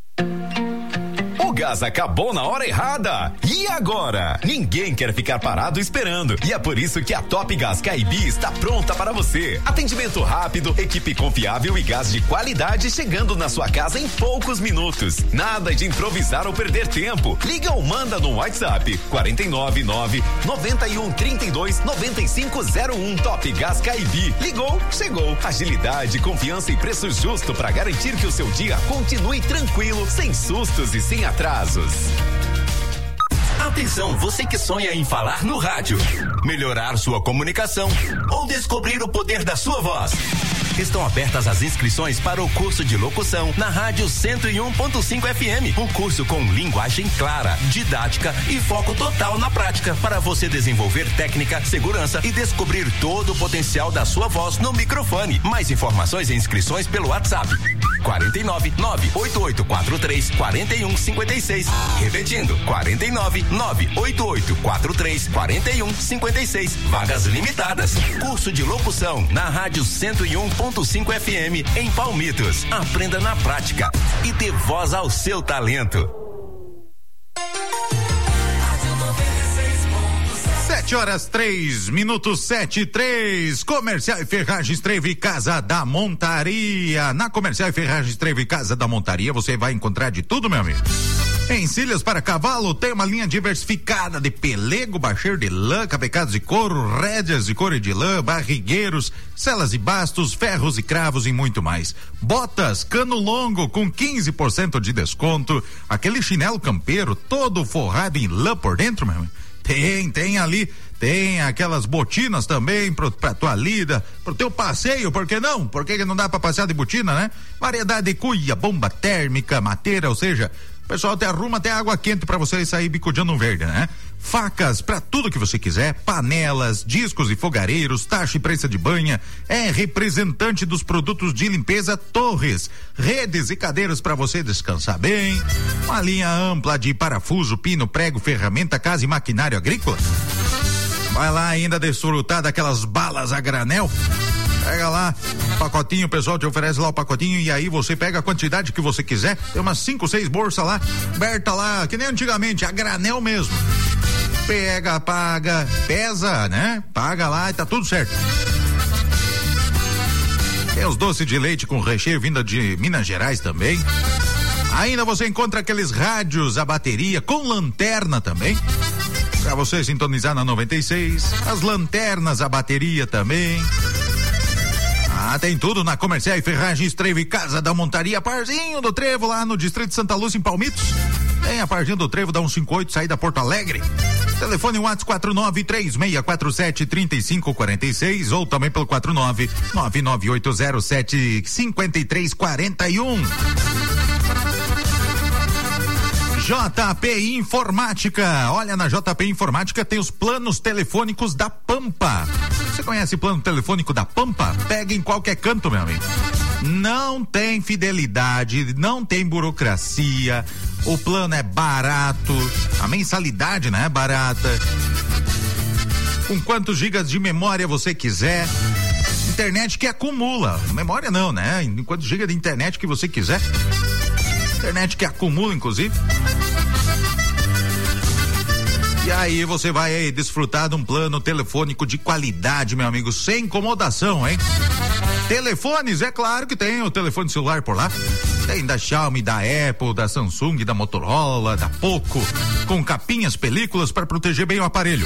O gás acabou na hora errada. E agora? Ninguém quer ficar parado esperando. E é por isso que a Top Gás Caibi está pronta para você. Atendimento rápido, equipe confiável e gás de qualidade chegando na sua casa em poucos minutos. Nada de improvisar ou perder tempo. Liga ou manda no WhatsApp quatro nove nove, nove um, três dois, nove cinco zero um. Top Gás Caibi. Ligou, chegou. Agilidade, confiança e preço justo para garantir que o seu dia continue tranquilo, sem sustos e sem atrasos. Atenção, você que sonha em falar no rádio, melhorar sua comunicação ou descobrir o poder da sua voz. Estão abertas as inscrições para o curso de locução na Rádio cento e um ponto cinco F M. Um curso com linguagem clara, didática e foco total na prática para você desenvolver técnica, segurança e descobrir todo o potencial da sua voz no microfone. Mais informações e inscrições pelo WhatsApp. quarenta e nove, nove oito oito quatro três, quarenta e um cinquenta e seis. Repetindo, quarenta e nove, nove oito oito quatro três, quarenta e um cinquenta e seis. Vagas limitadas. Curso de locução na Rádio cento e um ponto cinco F M em Palmitos. Aprenda na prática e dê voz ao seu talento. Sete horas, três minutos, sete e três. Comercial e Ferragens Trevo e Casa da Montaria. Na Comercial e Ferragens Trevo e Casa da Montaria você vai encontrar de tudo, meu amigo. Encilhas para cavalo, tem uma linha diversificada de pelego, bacheiro de lã, capecados de couro, rédeas de couro e de lã, barrigueiros, celas e bastos, ferros e cravos e muito mais. Botas, cano longo com quinze por cento de desconto. Aquele chinelo campeiro todo forrado em lã por dentro, meu amigo. Tem, tem ali, tem aquelas botinas também pro, pra tua lida, pro teu passeio, por que não? Por que não dá pra passear de botina, né? Variedade de cuia, bomba térmica, mateira, ou seja, o pessoal até arruma até água quente pra você sair bicudeando um verde, né? Facas pra tudo que você quiser, panelas, discos e fogareiros, taxa e prensa de banha, é representante dos produtos de limpeza Torres, redes e cadeiras pra você descansar bem, uma linha ampla de parafuso, pino, prego, ferramenta, casa e maquinário agrícola. Vai lá ainda desfrutar daquelas balas a granel. Pega lá, pacotinho, o pessoal te oferece lá o pacotinho e aí você pega a quantidade que você quiser. Tem umas cinco, seis bolsas lá, aberta lá, que nem antigamente, a granel mesmo. Pega, paga, pesa, né? Paga lá e tá tudo certo. Tem os doces de leite com recheio vinda de Minas Gerais também. Ainda você encontra aqueles rádios a bateria com lanterna também. Pra você sintonizar na noventa e seis. As lanternas a bateria também. Ah, tem tudo na Comercial e Ferragens Trevo e Casa da Montaria, Parzinho do Trevo, lá no Distrito de Santa Lúcia, em Palmitos. Tem a Parzinho do Trevo da cento e cinquenta e oito, saída Porto Alegre. Telefone WhatsApp quatro nove três seis quatro sete, três cinco quatro seis ou também pelo quatro nove nove nove oito zero sete cinco três quatro um. J P Informática. Olha, na J P Informática tem os planos telefônicos da Pampa. Você conhece o plano telefônico da Pampa? Pega em qualquer canto, meu amigo. Não tem fidelidade, não tem burocracia. O plano é barato, a mensalidade não é barata. Com quantos gigas de memória você quiser. Internet que acumula. Memória não, né? Em quantos gigas de internet que você quiser. Internet que acumula, inclusive. E aí você vai aí desfrutar de um plano telefônico de qualidade, meu amigo, sem incomodação, hein? Telefones, é claro que tem o telefone celular por lá. Tem da Xiaomi, da Apple, da Samsung, da Motorola, da Poco, com capinhas, películas para proteger bem o aparelho.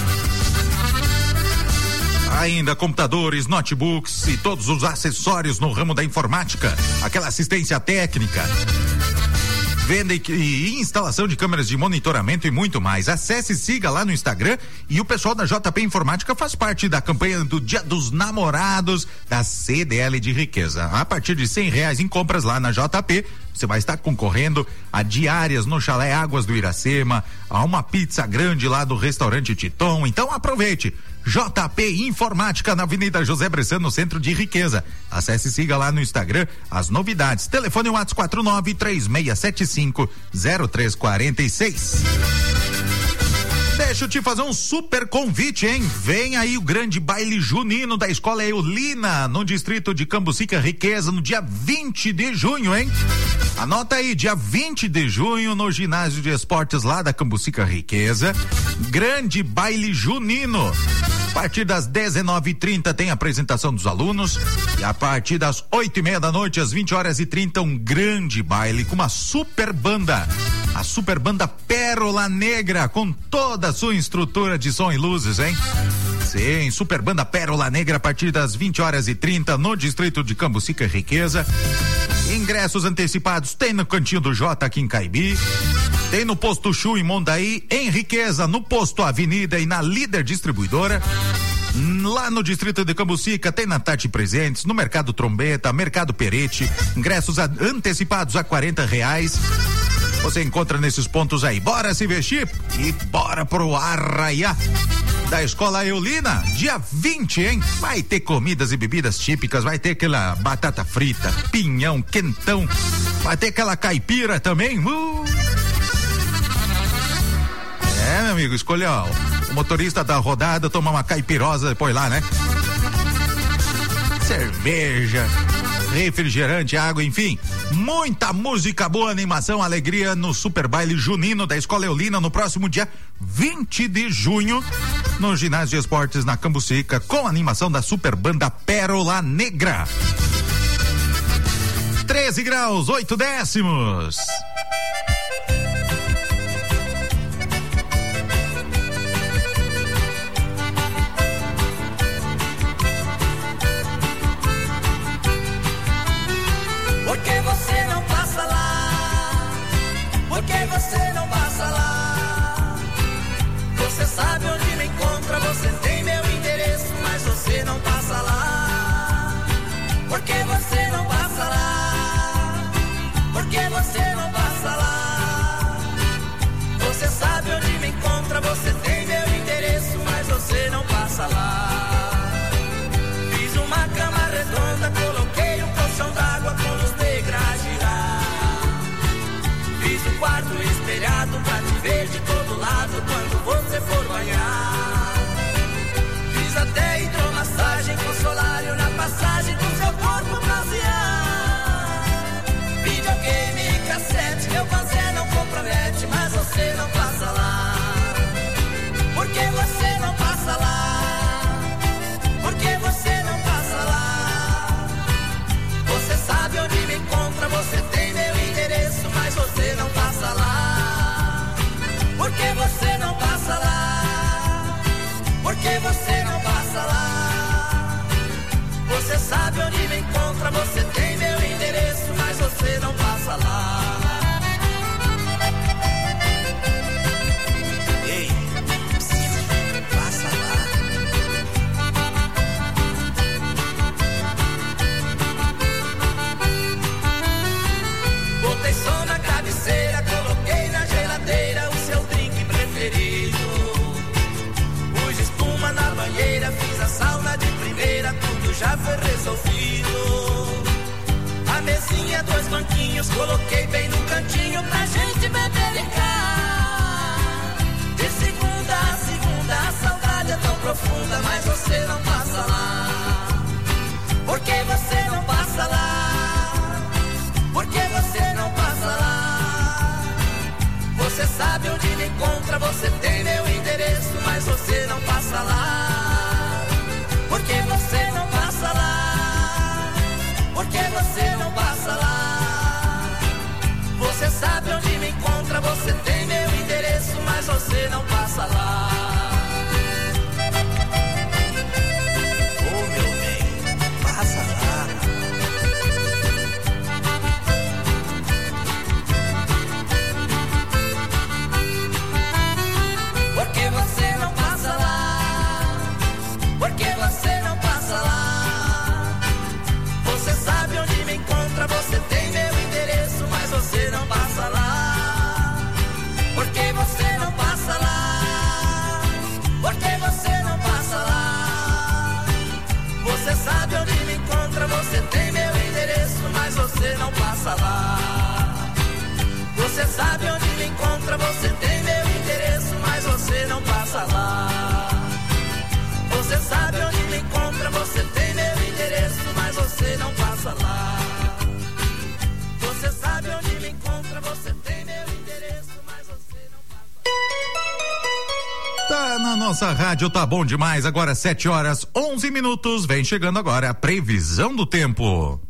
Ainda computadores, notebooks e todos os acessórios no ramo da informática. Aquela assistência técnica. Venda e, e instalação de câmeras de monitoramento e muito mais. Acesse e siga lá no Instagram. E o pessoal da J P Informática faz parte da campanha do Dia dos Namorados da C D L de Riqueza. A partir de cem reais em compras lá na J P, você vai estar concorrendo a diárias no Chalé Águas do Iracema, a uma pizza grande lá do restaurante Titon. Então aproveite. J P Informática na Avenida José Bressan, no centro de Riqueza. Acesse e siga lá no Instagram as novidades. Telefone WhatsApp quatro nove três seis sete cinco zero três quatro seis. Deixa eu te fazer um super convite, hein? Vem aí o grande baile junino da Escola Eulina, no distrito de Cambucica, Riqueza, no dia vinte de junho, hein? Anota aí, dia vinte de junho, no ginásio de esportes lá da Cambucica, Riqueza. Grande baile junino. A partir das dezenove e trinta tem a apresentação dos alunos e a partir das oito e meia da noite, às vinte horas e trinta, um grande baile com uma super banda. A super banda Pérola Negra, com toda a sua estrutura de som e luzes, hein? Sim, super banda Pérola Negra a partir das vinte horas e trinta no distrito de Cambucica, Riqueza. Ingressos antecipados tem no Cantinho do Jota aqui em Caibi. Tem no Posto Chu em Mondaí, em Riqueza, no Posto Avenida e na Líder Distribuidora. Lá no Distrito de Cambucica tem na Tati Presentes, no Mercado Trombeta, Mercado Perete, ingressos a, antecipados a quarenta reais. Você encontra nesses pontos aí. Bora se vestir e bora pro Arraiá da Escola Eulina, dia vinte, hein? Vai ter comidas e bebidas típicas, vai ter aquela batata frita, pinhão, quentão, vai ter aquela caipira também. Uh! É, meu amigo, escolha ó, o motorista da rodada, toma uma caipirosa depois lá, né? Cerveja, refrigerante, água, enfim, muita música boa, animação, alegria no Super Baile Junino da Escola Eulina no próximo dia vinte de junho no Ginásio de Esportes na Cambucica, com animação da Super Banda Pérola Negra. treze graus, oito décimos. Por que você não passa lá? Por que você não passa lá? Você sabe onde me encontra, você tem meu endereço, mas você não passa lá. Por que você não passa lá? Por que você não passa lá? Você sabe onde me encontra, você tem meu endereço, mas você não passa lá. Fiz uma cama redonda, coloquei um colchão d'água com luz negra a girar. Fiz um quarto espelhado pra te ver de todo lado quando você for banhar. Fiz até hidromassagem com solário na passagem do seu corpo bronzear. Videogame e cassete, meu fazer não compromete, mas você não passa lá. Por que você não passa lá? Por que você não passa lá? Você sabe onde me encontra, você tem meu endereço, mas você não passa lá. Por que você não passa lá? Por que você não passa lá? Você sabe onde me encontra, você tem meu endereço, mas você não passa lá. Ei, passa lá. Botei som na cabeceira, coloquei na geladeira o seu drink preferido. Pus espuma na banheira, fiz a sauna de primeira, tudo já foi resolvido. A mesinha, dois banquinhos, coloquei bem no cantinho pra gente beber e cá. De segunda a segunda, a saudade é tão profunda, mas você não passa lá. Por que você não passa lá? Por que você não passa lá? Você sabe onde me encontra, você tem meu endereço, mas você não passa lá. Por que você não passa lá? Por que você não passa lá? Você sabe onde me encontra, você tem meu endereço, mas você não passa lá. Oh, meu bem, passa lá. Por que você não passa lá? Por que você não passa lá? Você sabe onde me encontra, você tem meu endereço, mas você não passa lá. Por que você não passa lá? Por que você não passa lá? Você sabe onde me encontra, você tem meu endereço, mas você não passa lá. Você sabe onde me encontra, você tem meu endereço, mas você não passa lá. Você sabe onde me encontra, você tem meu endereço, mas você não passa lá. Você sabe onde me encontra, você tem meu endereço, mas você não passa lá. Tá na nossa rádio, tá bom demais. Agora sete horas, onze minutos. Vem chegando agora a previsão do tempo.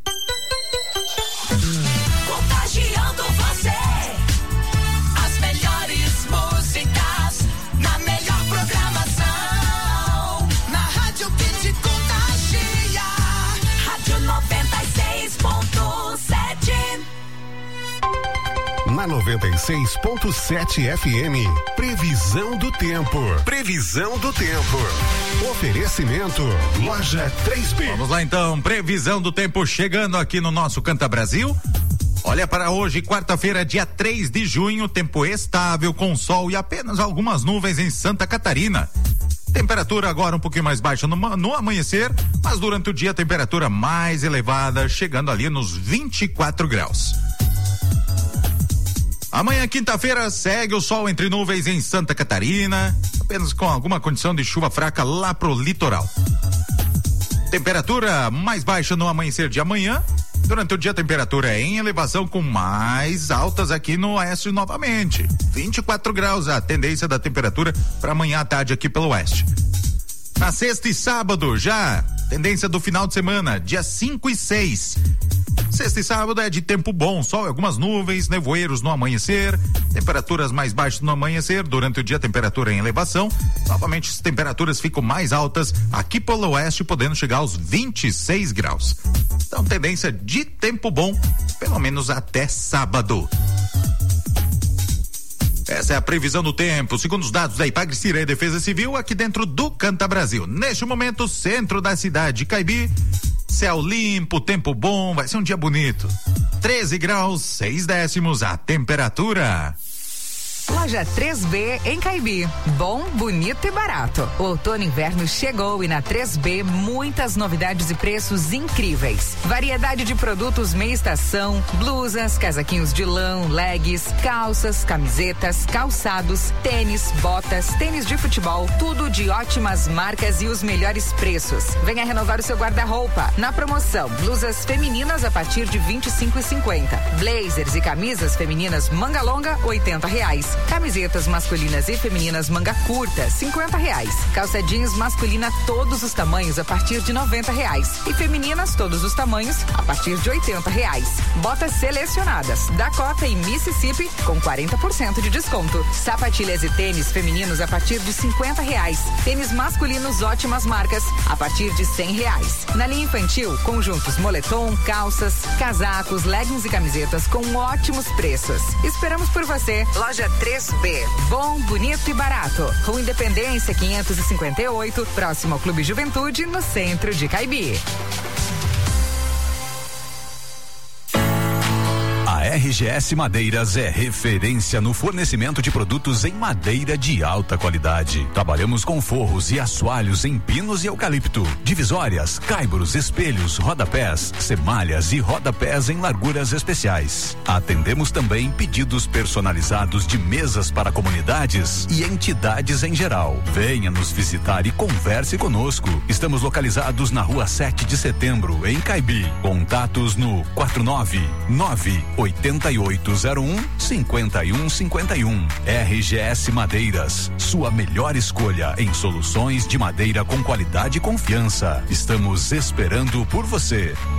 Contagiando você, as melhores músicas, na melhor programação, na rádio que te contagia, Rádio noventa e seis ponto sete. Na noventa e seis ponto sete F M. Previsão do tempo. Previsão do tempo. Oferecimento Loja três B. Vamos lá então, previsão do tempo chegando aqui no nosso Canta Brasil. Olha para hoje, quarta-feira, dia três de junho, tempo estável com sol e apenas algumas nuvens em Santa Catarina. Temperatura agora um pouquinho mais baixa no, no amanhecer, mas durante o dia a temperatura mais elevada, chegando ali nos vinte e quatro graus. Amanhã, quinta-feira, segue o sol entre nuvens em Santa Catarina, apenas com alguma condição de chuva fraca lá pro litoral. Temperatura mais baixa no amanhecer de amanhã. Durante o dia a temperatura é em elevação com mais altas aqui no oeste novamente. vinte e quatro graus a tendência da temperatura para amanhã à tarde aqui pelo oeste. Na sexta e sábado já, tendência do final de semana, dia cinco e seis. Sexta e sábado é de tempo bom, sol e algumas nuvens, nevoeiros no amanhecer, temperaturas mais baixas no amanhecer, durante o dia a temperatura em elevação, novamente as temperaturas ficam mais altas aqui pelo oeste, podendo chegar aos vinte e seis graus. Então tendência de tempo bom, pelo menos até sábado. Essa é a previsão do tempo, segundo os dados da Ipagre-Cira e Defesa Civil, aqui dentro do Canta Brasil. Neste momento, centro da cidade de Caibi, céu limpo, tempo bom, vai ser um dia bonito. treze graus, seis décimos a temperatura. Loja três B em Caibi. Bom, bonito e barato. O outono e inverno chegou e na três B muitas novidades e preços incríveis. Variedade de produtos meia estação, blusas, casaquinhos de lã, leggings, calças, camisetas, calçados, tênis, botas, tênis de futebol, tudo de ótimas marcas e os melhores preços. Venha renovar o seu guarda-roupa. Na promoção, blusas femininas a partir de vinte e cinco e cinquenta. Blazers e camisas femininas manga longa, oitenta reais. Camisetas masculinas e femininas manga curta, cinquenta reais. Calça jeans masculina todos os tamanhos a partir de noventa reais. E femininas todos os tamanhos a partir de oitenta reais. Botas selecionadas, Dakota e Mississippi com quarenta por cento de desconto. Sapatilhas e tênis femininos a partir de cinquenta reais. Tênis masculinos ótimas marcas a partir de cem reais. Na linha infantil, conjuntos moletom, calças, casacos, leggings e camisetas com ótimos preços. Esperamos por você. Loja três B. Bom, bonito e barato. Rua Independência quinhentos e cinquenta e oito, próximo ao Clube Juventude, no centro de Caibi. A R G S Madeiras é referência no fornecimento de produtos em madeira de alta qualidade. Trabalhamos com forros e assoalhos em pinos e eucalipto, divisórias, caibros, espelhos, rodapés, semalhas e rodapés em larguras especiais. Atendemos também pedidos personalizados de mesas para comunidades e entidades em geral. Venha nos visitar e converse conosco. Estamos localizados na Rua sete de Setembro, em Caibi. Contatos no quatro nove nove oito oito zero um cinco um cinco um. R G S Madeiras, sua melhor escolha em soluções de madeira com qualidade e confiança. Estamos esperando por você.